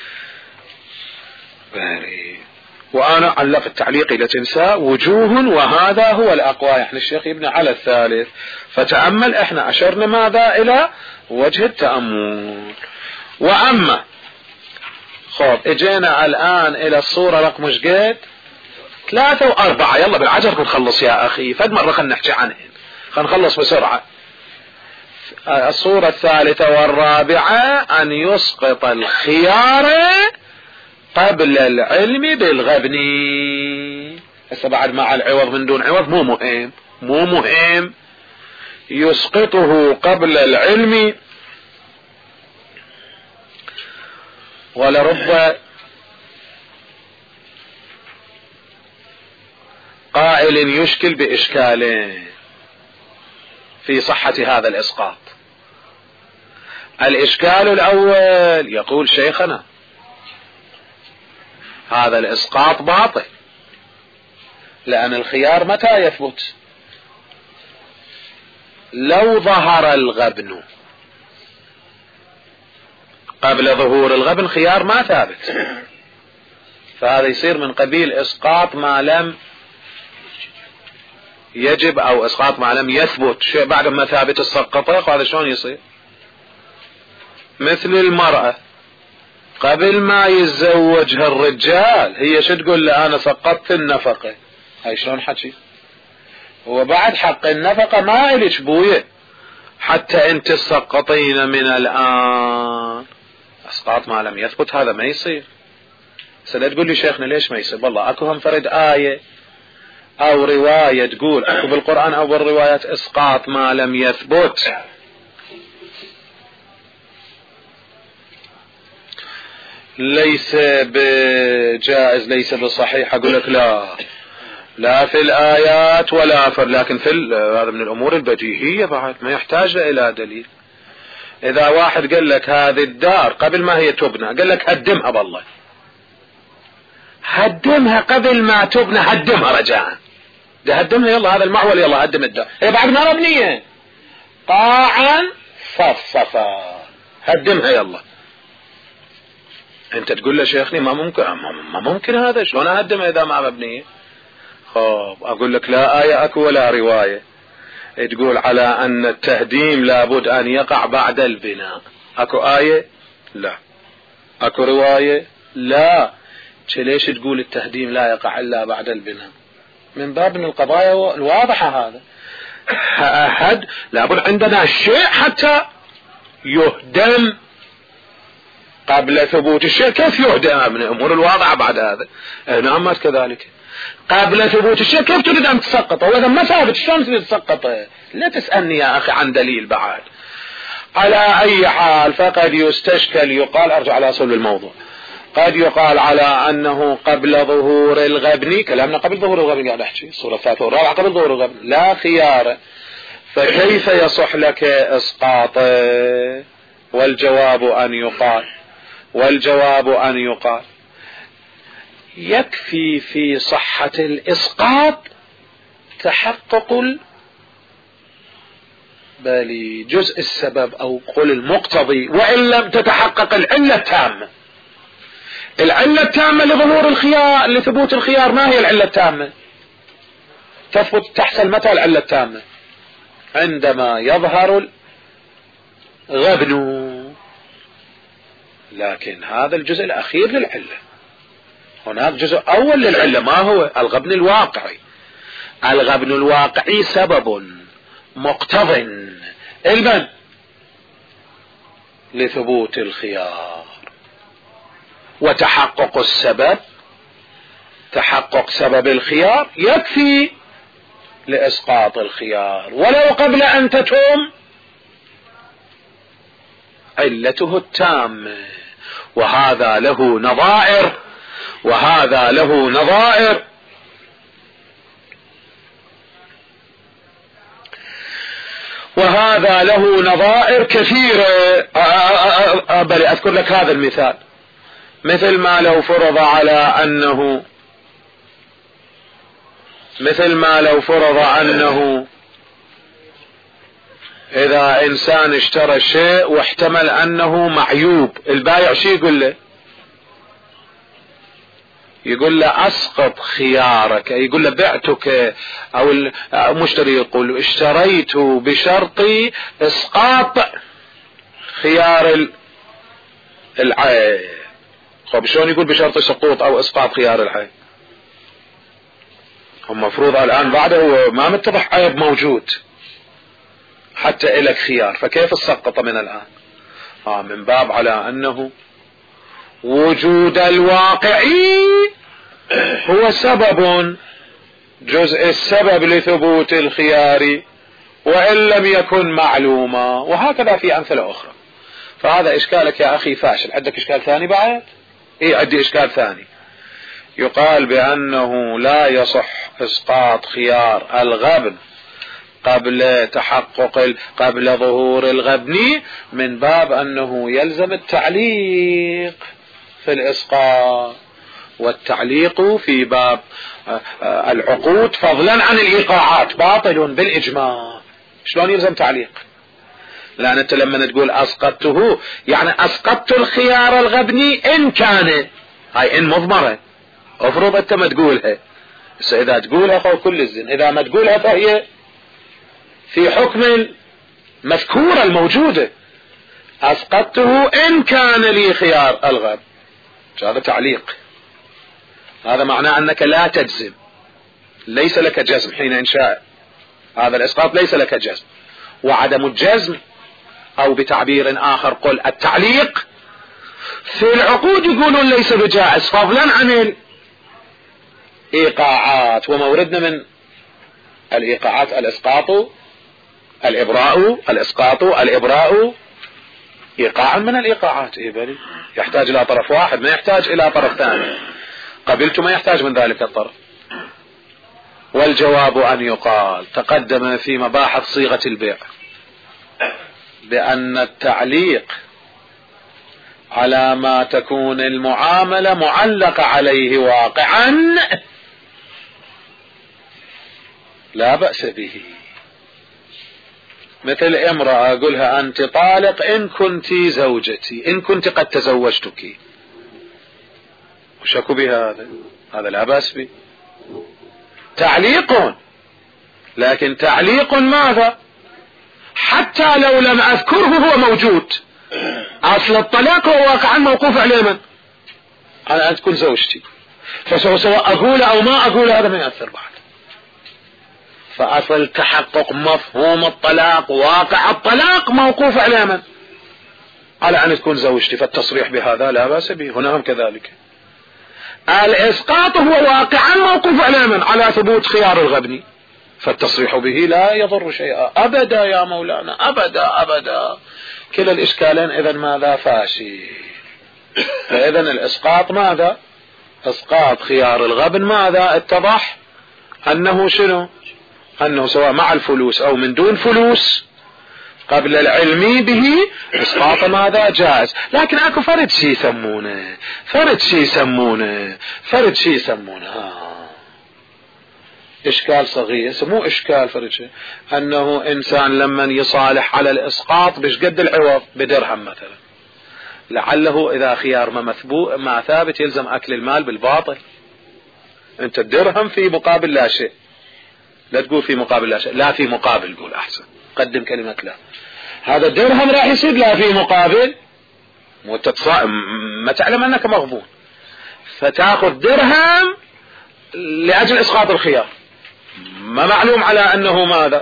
وأنا علق التعليق لا تنسى وجوه وهذا هو الأقوى. احنا الشيخ يبنى على الثالث، فتأمل احنا أشرنا ماذا إلى وجه التأمل. وأما خب اجينا الآن إلى الصورة رقم مشقد ثلاثة وأربعة. يلا بالعجل نخلص يا أخي، فد مرة خلنا نحكي عنهن، خلنا نخلص بسرعة. الصورة الثالثة والرابعة أن يسقط الخيار قبل العلم بالغبن. هسه بعد مع العوض من دون عوض مو مهم، مو مهم يسقطه قبل العلم. ولرب قائل يشكل بإشكالين في صحة هذا الإسقاط. الإشكال الأول يقول شيخنا هذا الإسقاط باطل، لأن الخيار متى يثبت؟ لو ظهر الغبن. قبل ظهور الغبن خيار ما ثابت، فهذا يصير من قبيل إسقاط ما لم يجب أو إسقاط ما لم يثبت شيء بعد ما ثابت السقطه. هذا شلون يصير؟ مثل المرأة قبل ما يتزوجها الرجال هي شو تقول له أنا سقطت النفقة، هاي شلون حكي؟ وبعد حق النفقة ما إليش بويه حتى انت تسقطين من الآن. اسقاط ما لم يثبت هذا ما يصير. سلا تقول لي شيخنا ليش ما يصير؟ والله اكو هم فرد آية او رواية تقول اكو بالقرآن او بالروايات اسقاط ما لم يثبت. ليس بجائز ليس بصحيح. اقول لك لا لا في الآيات ولا في، لكن في هذا من الأمور البديهية بعد ما يحتاج إلى دليل. إذا واحد قال لك هذه الدار قبل ما هي تبنى قال لك هدمها، بالله هدمها قبل ما تبنى، هدمها رجاء، ده هدمها يلا هذا المعول يلا هدم الدار، هي بعد ما مبنية قاعا صفصفا هدمها يلا. انت تقول له شيخني ما ممكن، ما ممكن هذا شلون اهدمها اذا ما مبنية؟ خب اقول لك لا آية اكو ولا رواية تقول على ان التهديم لابد ان يقع بعد البناء. اكو آية؟ لا. اكو رواية؟ لا. ليش تقول التهديم لا يقع الا بعد البناء؟ من باب من القضايا الواضحة هذا. هد لابد عندنا شيء حتى يهدم قبل ثبوت الشيء. كيف يهدم؟ من الامور الواضحة بعد هذا. نعم كذلك قبل ثبوت الشيء كيف تريد ان تسقطه واذا ما ثابت شلون تريد تسقطه؟ لا تسألني يا اخي عن دليل بعد. على اي حال فقد يستشكل يقال، ارجع على اصول الموضوع، قد يقال على انه قبل ظهور الغبن، كلامنا قبل ظهور الغبن قاعد احكي الصورة الثالثة والرابعة قبل ظهور الغبن لا خيار، فكيف يصح لك اسقاطه؟ والجواب ان يقال والجواب ان يقال يكفي في صحة الإسقاط تحقق بالي جزء السبب أو قل المقتضي، وإن لم تتحقق العلة التامة. العلة التامة لظهور الخيار، لثبوت الخيار، ما هي العلة التامة؟ تثبت تحصل متى العلة التامة؟ عندما يظهر الغبن. لكن هذا الجزء الأخير للعلة، هناك جزء أول للعلة، ما هو؟ الغبن الواقعي. الغبن الواقعي سبب مقتض المن لثبوت الخيار، وتحقق السبب، تحقق سبب الخيار يكفي لإسقاط الخيار ولو قبل أن تتم علته التامة. وهذا له نظائر، وهذا له نظائر. وهذا له نظائر كثيرة. بل أذكر لك هذا المثال، مثل ما لو فرض على أنه مثل ما لو فرض أنه إذا إنسان اشترى شيء واحتمل أنه معيوب، البايع شي يقول له؟ يقول له أسقط خيارك، يقول له بعتك، أو المشتري يقول اشتريت بشرط إسقاط خيار العين. طب شلون يقول بشرط سقوط أو إسقاط خيار العين؟ هم مفروض الآن بعده ما متضح عيب موجود حتى إلك خيار، فكيف السقط من الآن؟ آه من باب على أنه وجود الواقعي هو سبب، جزء السبب لثبوت الخيار وإن لم يكن معلوما. وهكذا في أمثلة أخرى. فهذا إشكالك يا أخي فاشل. عندك إشكال ثاني بعد؟ إيه عندي إشكال ثاني. يقال بأنه لا يصح إسقاط خيار الغبن قبل تحقق قبل ظهور الغبن من باب أنه يلزم التعليق في الإسقاط، والتعليق في باب العقود فضلا عن الإيقاعات باطل بالإجماع. شلون يلزم تعليق؟ لأن أنت لما تقول أسقطته يعني أسقطت الخيار الغبني إن كان، هاي إن مضمرة، أفرض أنت ما تقولها. إذا تقولها فهو كل الزين، إذا ما تقولها فهي في حكم مذكورة الموجودة. أسقطته إن كان لي خيار الغبن، هذا تعليق. هذا معناه أنك لا تجزم، ليس لك جزم حين إنشاء هذا الإسقاط، ليس لك جزم. وعدم الجزم أو بتعبير آخر قل التعليق في العقود يقولون ليس بجائز فضلا عن الإيقاعات. وموردنا من الإيقاعات الإسقاط الإبراء، الإسقاط الإبراء إيقاعا من الإيقاعات. إيه بلي يحتاج إلى طرف واحد، ما يحتاج إلى طرف ثاني. قبلت ما يحتاج من ذلك الطرف. والجواب أن يقال تقدم في مباحث صيغة البيع بأن التعليق على ما تكون المعاملة معلقة عليه واقعا لا بأس به. مثل امرأة أقولها أنت طالق إن كنت زوجتي، إن كنت قد تزوجتك، وشكوا بهذا، هذا لا بأس به. تعليق، لكن تعليق ماذا؟ حتى لو لم أذكره هو موجود. أصل الطلاق هو واقعا موقوف على من؟ على أن تكون زوجتي، فسواء أقول أو ما أقول هذا ما يأثر بعد. فأصل تحقق مفهوم الطلاق، واقع الطلاق موقوف على من؟ على أن تكون زوجتي، فالتصريح بهذا لا بأس به. هنا هم كذلك. الإسقاط هو واقعا موقوف على من؟ على ثبوت خيار الغبن، فالتصريح به لا يضر شيئا أبدا يا مولانا، أبدا أبدا. كلا الإشكالين إذن ماذا؟ فاشي. فإذن الإسقاط ماذا؟ إسقاط خيار الغبن ماذا؟ اتضح أنه شنو؟ أنه سواء مع الفلوس أو من دون فلوس قبل العلم به إسقاط ماذا؟ جائز. لكن أكو فرد شي يسمونه، فرد شي يسمونه، فرد شي يسمونه ها. إشكال صغير، مو إشكال فرجة، أنه إنسان لما يصالح على الإسقاط بش قد العوض بدرهم مثلا، لعله إذا خيار ما مثبوت ما ثابت يلزم أكل المال بالباطل. أنت الدرهم في مقابل لا شيء، لا تقول في مقابل لا شيء، لا في مقابل، قول أحسن، قدم كلمة لا. هذا الدرهم راح يصير لا في مقابل، ما تعلم أنك مغبون، فتأخذ درهم لأجل إسقاط الخيار، ما معلوم على أنه ماذا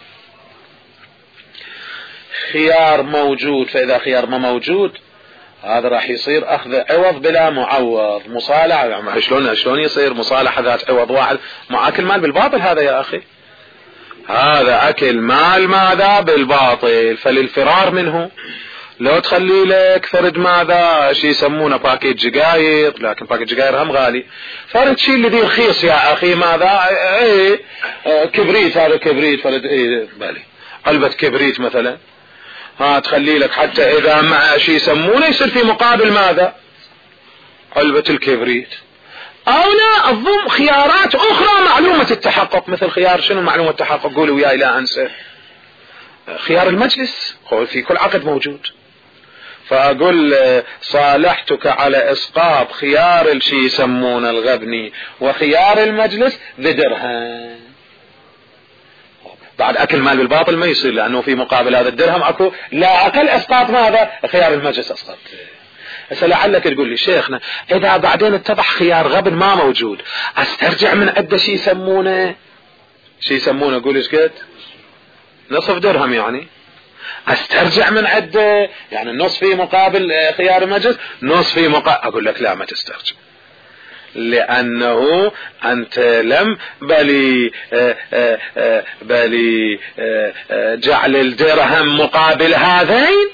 خيار موجود. فإذا خيار ما موجود هذا راح يصير أخذ عوض بلا معوض، مصالحة. يعني شلون شلون يصير مصالحة ذات عوض واحد مع أكل مال بالباطل؟ هذا يا أخي هذا أكل مال ماذا بالباطل. فللفرار منه لو تخلي لك فرد ماذا شي يسمونه باكيت جقاير، لكن باكيت جقاير هم غالي، فرد شي اللي ذي رخيص يا أخي ماذا ايه كبريت، هذا كبريت فرد ايه بالي علبة كبريت مثلا، ها تخلي لك حتى إذا مع شي يسمونه يصير في مقابل ماذا علبة الكبريت. أو لا الضم خيارات أخرى معلومة التحقق، مثل خيار شنو معلومة التحقق؟ قولوا وياي لا أنسى، خيار المجلس في كل عقد موجود. فأقول صالحتك على إسقاط خيار الشي يسمونه الغبني وخيار المجلس بدرهم، بعد أكل مال بالباطل ما يصير، لأنه في مقابل هذا الدرهم أكو لا أقل إسقاط ماذا خيار المجلس أسقط. هسه لعلك تقول لي شيخنا إذا بعدين اتضح خيار غبن ما موجود أسترجع من عدة شي يسمونه شي يسمونه قول إيش قد نصف درهم، يعني استرجع من عده، يعني النص في مقابل خيار المجلس نص في مقابل. اقول لك لا ما تسترجع، لانه انت لم بلي بلي جعل الدرهم مقابل هذين،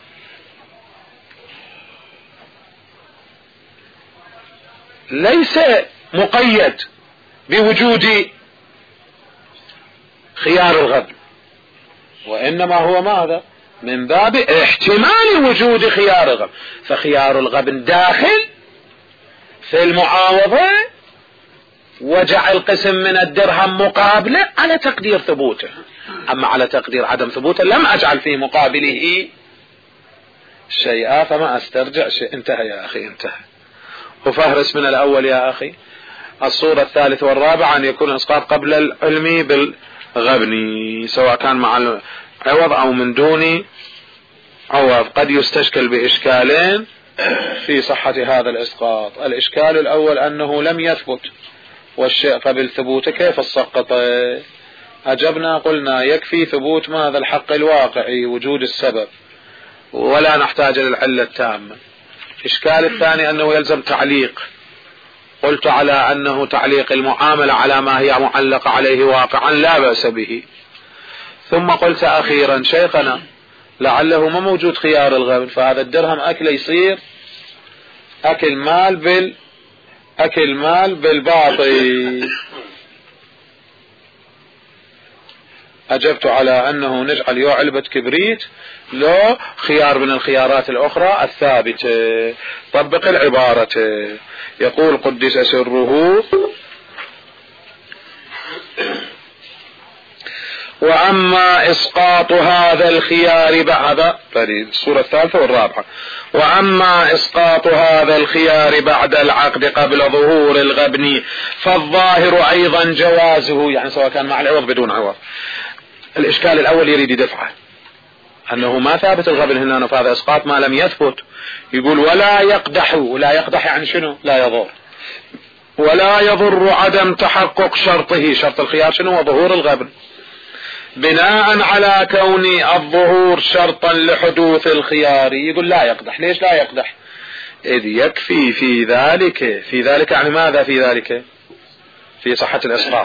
ليس مقيد بوجود خيار الغبن، وإنما هو ماذا من باب احتمال وجود خيار الغبن. فخيار الغبن داخل في المعاوضة، وجعل قسم من الدرهم مقابله على تقدير ثبوته، أما على تقدير عدم ثبوته لم أجعل في مقابله شيئا فما أسترجع شيء. انتهى يا أخي انتهى. وفهرس من الأول يا أخي. الصورة الثالثة والرابعة أن يكون الإسقاط قبل العلم بالغبن سواء كان مع العوض أو من دون عوض. قد يستشكل بإشكالين في صحة هذا الإسقاط. الإشكال الأول أنه لم يثبت والشيء قبل ثبوته كيف السقط؟ أجبنا قلنا يكفي ثبوت ماذا الحق الواقعي وجود السبب ولا نحتاج للعلة التامة. الإشكال الثاني أنه يلزم تعليق. قلت على أنه تعليق المعاملة على ما هي معلقة عليه واقعا لا بأس به. ثم قلت أخيرا شيخنا لعله ما موجود خيار الغبن، فهذا الدرهم أكل يصير أكل مال بال أكل مال بالباطل. أجبت على أنه نجعل يو علبة كبريت لو خيار من الخيارات الأخرى الثابتة. طبق العبارة. يقول قدس سره: وأما إسقاط هذا الخيار بعد الصورة الثالثة والرابعة وأما إسقاط هذا الخيار بعد العقد قبل ظهور الغبن فالظاهر أيضا جوازه، يعني سواء كان مع العوض بدون عوض. الإشكال الأول يريد يدفعه أنه ما ثابت الغبن هنا، فهذا إسقاط ما لم يثبت. يقول ولا يقدح. ولا يقدح يعني شنو؟ لا يضر. ولا يضر عدم تحقق شرطه. شرط الخيار شنو؟ وظهور الغبن، بناء على كون الظهور شرطا لحدوث الخيار. يقول لا يقدح. ليش لا يقدح؟ إذ يكفي في ذلك. في ذلك يعني ماذا في ذلك؟ في صحة الإسقاط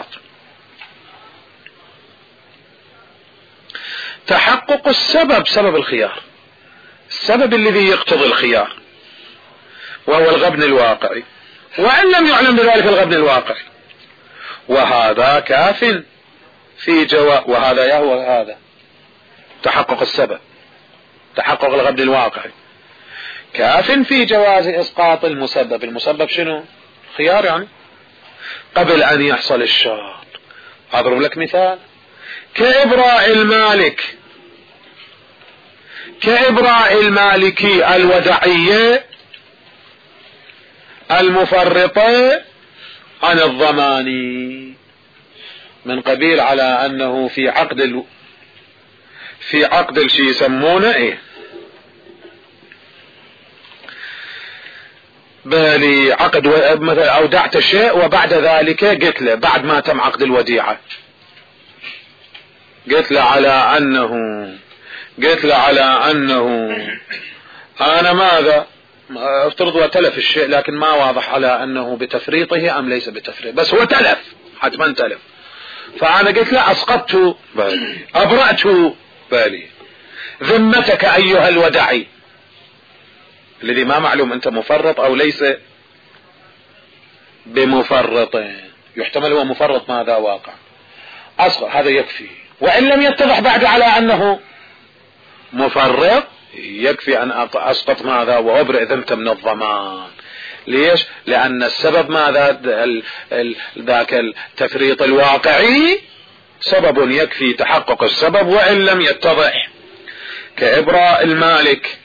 تحقق السبب، سبب الخيار، السبب الذي يقتضي الخيار وهو الغبن الواقعي، وإن لم يعلم بذلك الغبن الواقعي، وهذا كاف في جواء. وهذا يهوى هذا تحقق السبب، تحقق الغبن الواقعي، كاف في جواز إسقاط المسبب. المسبب شنو؟ خيار يعني قبل أن يحصل الشرط. أضرب لك مثال كإبراء المالك كإبراء المالكي الودعية المفرطة عن الضمان، من قبيل على أنه في عقد ال... في عقد الشيء يسمونه إيه بالي عقد و... مثلا أودعت الشيء وبعد ذلك قلت له بعد ما تم عقد الوديعة قلت له على أنه قلت له على أنه أنا ماذا افترض وتلف الشيء لكن ما واضح على أنه بتفريطه أم ليس بتفريط، بس هو تلف حتما تلف، فأنا قلت له أسقطت بالي أبرأت بالي ذمتك أيها الودعي الذي ما معلوم أنت مفرط أو ليس بمفرط، يحتمل هو مفرط ماذا واقع أسقط، هذا يكفي. وإن لم يتضح بعد على أنه مفرط يكفي أن أسقط ماذا وأبرئ ذمته من الضمان. ليش؟ لأن السبب ماذا ذاك التفريط الواقعي سبب يكفي تحقق السبب وإن لم يتضح، كإبراء المالك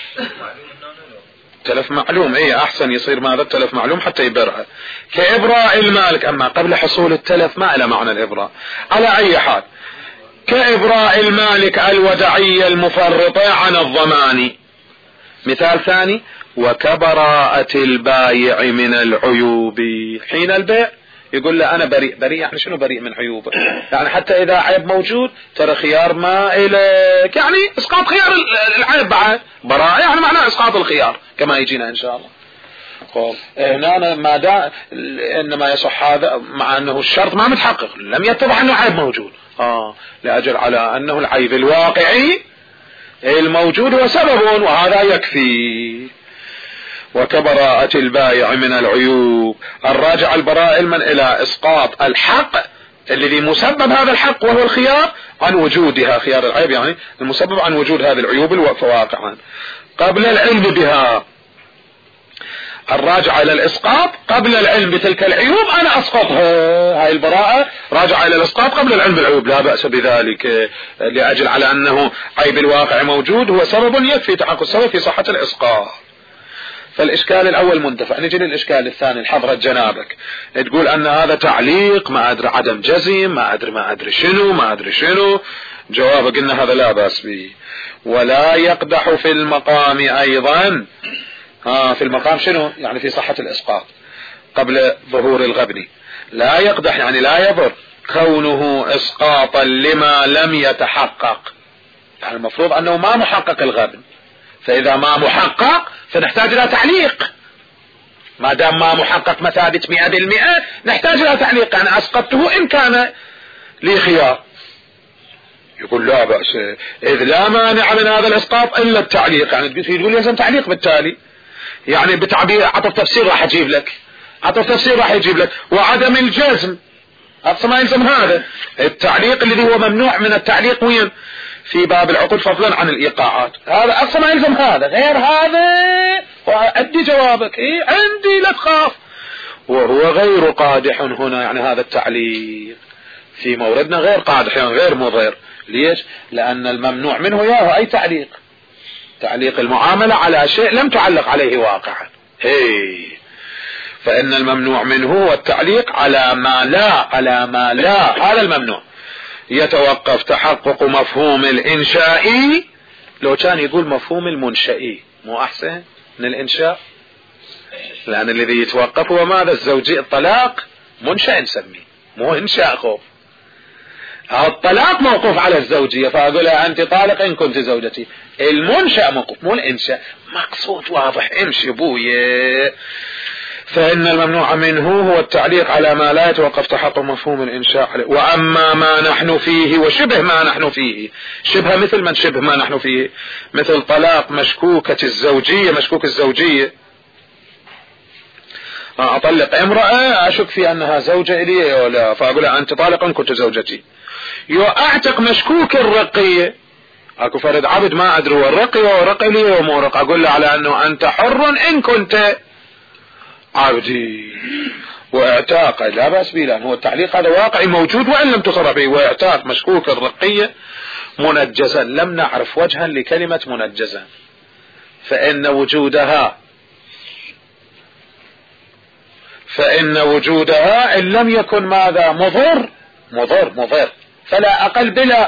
تلف معلوم، ايه احسن يصير ماذا التلف معلوم حتى يبرأ، كإبراء المالك، اما قبل حصول التلف ما له معنى الإبراء. على اي حال كإبراء المالك الودعية المفرطة عن الضمان. مثال ثاني وكبراءة البايع من العيوب، حين البيع يقول له انا بريء، بريء يعني شنو بريء من عيوبه؟ يعني حتى اذا عيب موجود ترى خيار ما اليك، يعني اسقاط خيار العيب بعد براءة، يعني معناه اسقاط الخيار كما يجينا ان شاء الله. هنا ما دا انما يصح هذا مع انه الشرط ما متحقق، لم يتضح انه عيب موجود، اه لاجل على انه العيب الواقعي الموجود هو سبب وهذا يكفي. وكبراءة البائع من العيوب، الراجع البراء علما الى اسقاط الحق الذي مسبب هذا الحق وهو الخيار عن وجودها، خيار العيب يعني المسبب عن وجود هذه العيوب الواقعة قبل العلم بها. الراجع الى الاسقاط قبل العلم بتلك العيوب انا اسقطها، هاي البراءة راجع الى الاسقاط قبل العلم بالعيوب لا بأس بذلك، لاجل على انه عيب الواقع موجود هو سبب يكفي تحقق السبب في صحة الاسقاط. فالإشكال الأول منتفع. نجي للإشكال الثاني الحضرة جنابك تقول أن هذا تعليق ما أدري عدم جزم ما أدري ما أدري شنو ما أدري شنو، جوابك إن هذا لا بأس به. ولا يقدح في المقام أيضا، ها في المقام شنو يعني في صحة الإسقاط قبل ظهور الغبن، لا يقدح يعني لا يضر كونه إسقاطا لما لم يتحقق، يعني المفروض أنه ما محقق الغبن، فإذا ما محقق فنحتاج إلى تعليق، ما دام ما محقق مثابة مئة بالمئة نحتاج إلى تعليق، يعني أسقطته إن كان لي خيار. يقول لا بأس إذ لا مانع من هذا الإسقاط إلا التعليق، يعني تقول لازم تعليق بالتالي، يعني بتعبير عطف تفسير راح أجيب لك، عطف تفسير راح يجيب لك، وعدم الجزم أقصى ما يلزم هذا التعليق الذي هو ممنوع من التعليق وين في باب العقود فضلا عن الإيقاعات، هذا أقصى ما يلزم هذا، غير هذا وأدي جوابك إيه عندي لا تخاف، وهو غير قادح هنا، يعني هذا التعليق في موردنا غير قادح يعني غير مضر. ليش؟ لأن الممنوع منه ياهو أي تعليق، تعليق المعاملة على شيء لم تعلق عليه واقعا، هي فإن الممنوع منه هو التعليق على ما لا على ما لا هذا الممنوع. يتوقف تحقق مفهوم الإنشائي، لو كان يقول مفهوم المنشئي مو أحسن من الإنشاء، لأن الذي يتوقف هو ماذا الزوجي، الطلاق منشأ نسميه مو إنشاء خوف، الطلاق موقوف على الزوجية فأقول أنت طالق إن كنت زوجتي، المنشأ موقوف مو الإنشاء، مقصود واضح امشي بويا. فإن الممنوع منه هو التعليق على ما لا يتوقف تحقق مفهوم الإنشاء عليه. وأما ما نحن فيه وشبه ما نحن فيه، شبه مثل من شبه ما نحن فيه، مثل طلاق مشكوكة الزوجية، مشكوك الزوجية أطلق امرأة أشك في أنها زوجة إلي ولا، فأقول أنت طالق إن كنت زوجتي. يعتق مشكوك الرقية، أكو فرد عبد ما أدري هو الرقي ورقي لي ومورق، أقول له على أنه أنت حر إن كنت عبدي. واعتاق لا بأس به، لأن هو التعليق هذا واقعي موجود وإن لم تصرح به. واعتاق مشكوك الرقية منجزا، لم نعرف وجها لكلمة منجزا، فإن وجودها فإن وجودها إن لم يكن ماذا مضر مضر مضر فلا أقل بلا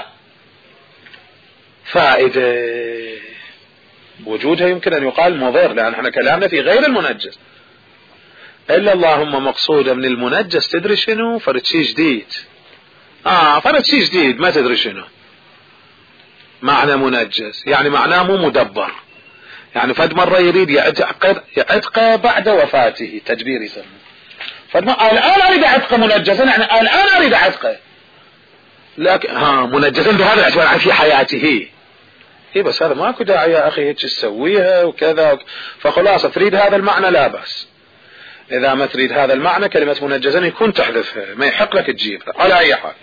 فائدة. وجودها يمكن أن يقال مضر، لأن احنا كلامنا في غير المنجز. إلا اللهم مقصودة من المنجز تدري شنو؟ فرد شيء جديد. آه فرد شيء جديد ما تدري شنو معنى منجز، يعني معناه مو مدبر، يعني فد مرة يريد يعتق يعتق بعد وفاته، تدبير يسمى. فد مرة الآن أريد أعتق منجزا، يعني الآن أريد أعتقه، لكن ها منجزا بهذا الاعتبار في حياته. إيه بس هذا ماكو داعي يا أخي هيك تسويها وكذا وك... فخلاص تريد هذا المعنى لا بأس. إذا ما تريد هذا المعنى كلمة منجزا يكون تحذفها، ما يحق لك تجيبها على أي حال.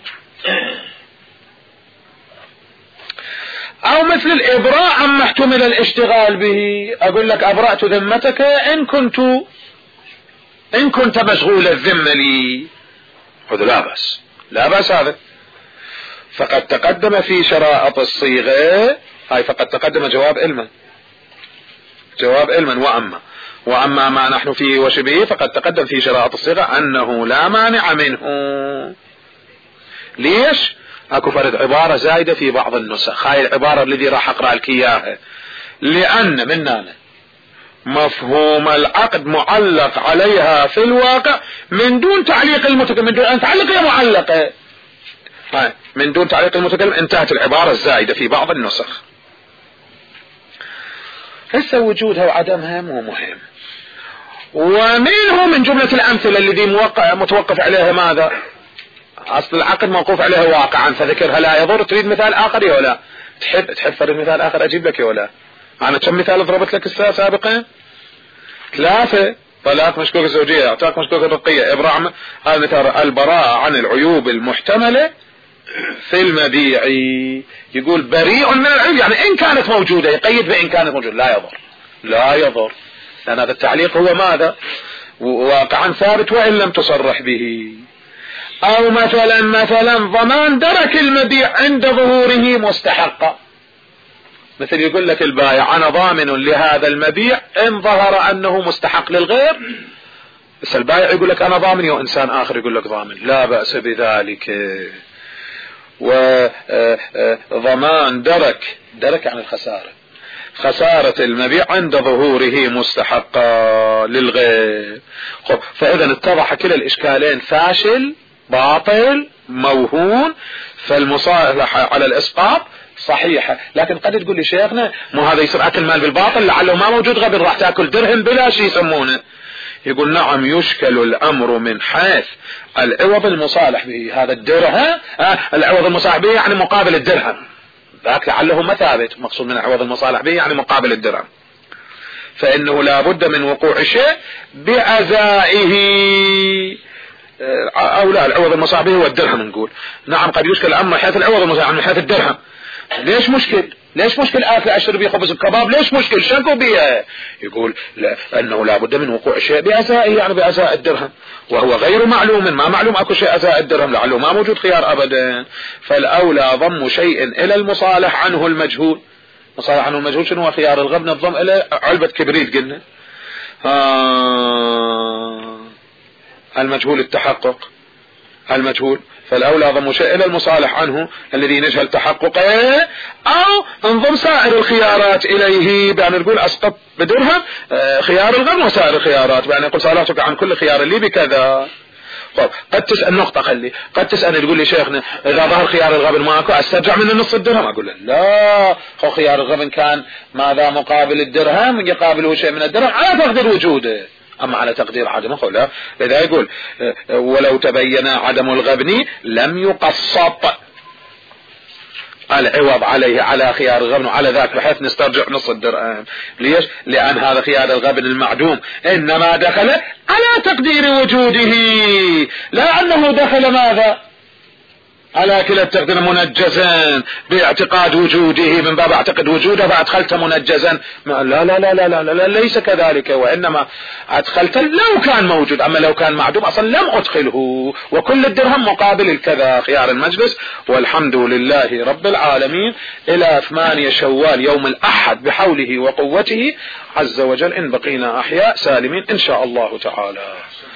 أو مثل الإبراء عما احتمل الاشتغال به، أقول لك أبرأت ذمتك إن كنت إن كنت مشغول الذمة لي، هذا لا بأس لا بأس هذا. فقد تقدم في شرائط الصيغة، هاي فقد تقدم جواب علما جواب علما وأما وأما ما نحن فيه وشبهه فقد تقدم في شرائط الصيغة أنه لا مانع منه. ليش؟ اكو فرد عبارة زايدة في بعض النسخ، هاي العبارة الذي راح اقرأ لك اياها، لأن مننا مفهوم العقد معلق عليها في الواقع من دون تعليق المتكلم، من دون ان تعلق هي معلقة، هاي من دون تعليق المتكلم. انتهت العبارة الزايدة في بعض النسخ. هسه وجودها وعدمها مو مهم، ومنه من جملة الأمثلة الذي موقع متوقف عليها ماذا؟ أصل العقد موقوف عليها واقعا فذكرها لا يضر. تريد مثال آخر يا ولا؟ تحب تحب فرد مثال آخر أجيب لك يا ولا؟ أنا كم مثال ضربت لك الساعة سابقا؟ ثلاثة: طلاق مشكوك الزوجية، اعتاق مشكوك الرقية، إبراء. هذا مثال البراءة عن العيوب المحتملة في المبيع. يقول بريء من العيوب، يعني إن كانت موجودة، يقيد بإن كانت موجودة لا يضر لا يضر، لأن هذا التعليق هو ماذا؟ واقعا ثابت وإن لم تصرح به. أو مثلا مثلا ضمان درك المبيع عند ظهوره مستحقا، مثل يقول لك البائع أنا ضامن لهذا المبيع إن ظهر أنه مستحق للغير، بس البائع يقول لك أنا ضامن، وإنسان آخر يقول لك ضامن، لا بأس بذلك. وضمان درك درك عن الخسارة، خسارة المبيع عند ظهوره مستحقا للغير. فإذا اتضح كلا الإشكالين فاشل باطل موهون، فالمصالحة على الإسقاط صحيحة. لكن قد تقول لي شيخنا مو هذا يصير أكل مال بالباطل، لعله ما موجود غبن راح تأكل درهم بلا شيء يسمونه. يقول نعم يشكل الأمر من حيث العوض المصالح به، هذا الدرهم آه العوض المصالح به يعني مقابل الدرهم، ذاك لعله ما ثابت، مقصود من العوض المصالح به يعني مقابل الدرهم، فإنه لا بد من وقوع شيء بأزائه، أو لا العوض المصالح به هو الدرهم. نقول نعم قد يشكل الأمر من حيث العوض المصالح من حيث الدرهم. ليش مشكل؟ ليش مشكل آكل أشتري بيه خبز بكباب؟ ليش مشكل؟ شكو بيه؟ يقول لا، أنه لا بد من وقوع شيء بأزائه، يعني بأزاء الدرهم، وهو غير معلوم، ما معلوم أكو شيء أزاء الدرهم، لعله ما موجود خيار أبدا. فالأولى ضم شيء إلى المصالح عنه المجهول. مصالح عنه المجهول شنو هو؟ خيار الغبن الضم إلى علبة كبريت قلنا، آه المجهول التحقق المجهول، فالأولى ضم شيء إلى المصالح عنه الذي نجهل تحققه، أو انضم سائر الخيارات إليه، بأن نقول أسقط بدرهم خيار الغبن وسائر الخيارات، بأن يقول صالحتك عن كل خيار لي بكذا. طب قد تسأل نقطة خلي قد تسأل تقول لي شيخنا إذا ظهر خيار الغبن ماكو أسترجع من النص الدرهم؟ أقول له لا، هو خيار الغبن كان ماذا مقابل الدرهم، يقابله شيء من الدرهم على تقدير وجوده، أما على تقدير عدمه لا. لذا يقول ولو تبين عدم الغبن لم يقسط العوض عليه على خيار الغبن وعلى ذاك، بحيث نسترجع نص الدرهم. ليش؟ لأن هذا خيار الغبن المعدوم إنما دخل على تقدير وجوده، لا أنه دخل ماذا على كلا التقدير منجزا باعتقاد وجوده من باب اعتقد وجوده فأدخلت منجزا. لا لا لا لا لا, لا, لا ليس كذلك، وإنما أدخلت لو كان موجود، أما لو كان معدوم أصلا لم أدخله، وكل الدرهم مقابل الكذا. خيار المجلس. والحمد لله رب العالمين. إلى ثمانية شوال يوم الأحد بحوله وقوته عز وجل، إن بقينا أحياء سالمين إن شاء الله تعالى.